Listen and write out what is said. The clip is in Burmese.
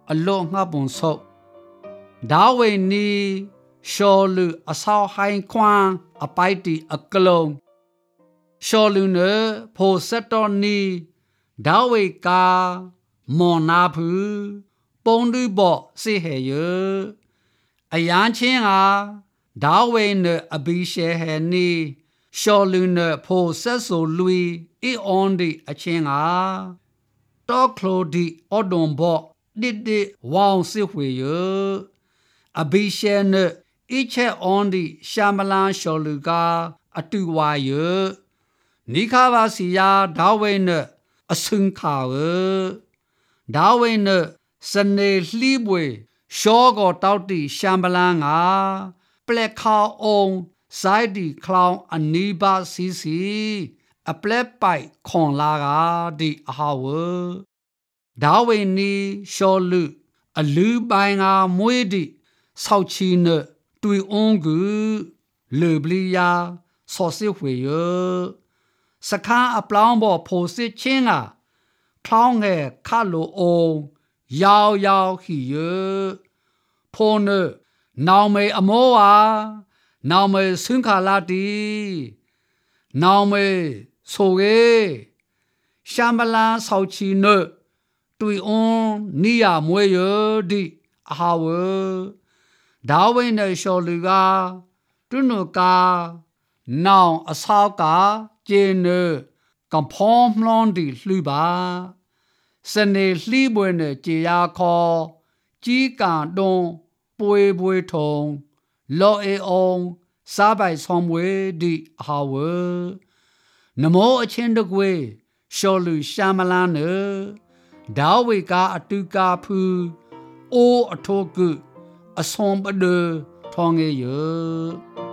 အလောငှပုံဆုပ်ဒါဝိနီရှောလူအဆောက်ဟိုင်းခွန်းအပိုက်တီအကလုံးရှောလူနဖိုဆက်တော်နီဒါဝိကာမော်နာဖူပုံလူဘော့စေဟေယအယန်းချင်းဟာဒါဝိနအဘိရှေဟေနီရှောလူနဖိုဆက်ဆိုလူအီအွန်ဒီအချင်းဟာတောကလိုဒီအော်ဒွန်ဘော့ဒီဝေါင်စစ်ဝေယအဘိရှေနအချက်အွန်ဒီရှာမလန်ရှောလူကအတူဝါယနိခါဘာစီယာဒါဝိနအစင်ခါဒါဝိနစနေလှီးပွေရှောကိုတောက်တီရှာမလန်ကပလက်ခါအောင်ဇိုက်ဒီခလောင်အနီးပါစီအပလက်ပိုက်ခွန်လာကဒီအဟာဝဒါဝိနီရှောလူအလူပိုင်ကမွေးဒီဆောက်ချီနတွေ့အုံးကူလေပလီယာဆောစစ်ဝေယစခန်းအပလောင်းပေါ်ဖိုစစ်ချင်းကခေါင်းငယ်ခါလိုအောင်ရောက်ခီယဖိုနနောင်မေအမောဝါနောင်မေဆွန်းခါလာတီနောင်မေဆိုရေရှမ်ဘလန်ဆောက်ချီနတွေ့အွန်နီယာမွေယဒီအဟာဝဒါဝိနေရှောလူကတွနုကာနောင်အဆောက်ကကျေနကံဖောမလွန်ဒီလှူပါစနေလှီးပွေနဲ့ကြေယာခေါ်ကြီးကန်တွန်းပွေထုံလော်အေအောင်စားပိုက်ဆောင်ဝေဒီအဟာဝနမောအချင်းတကွေရှောလူရှာမလန်းနဒါဝိကအတူကာဖူအိုးအထောကုအစွန်ပဒထောင်းငေယ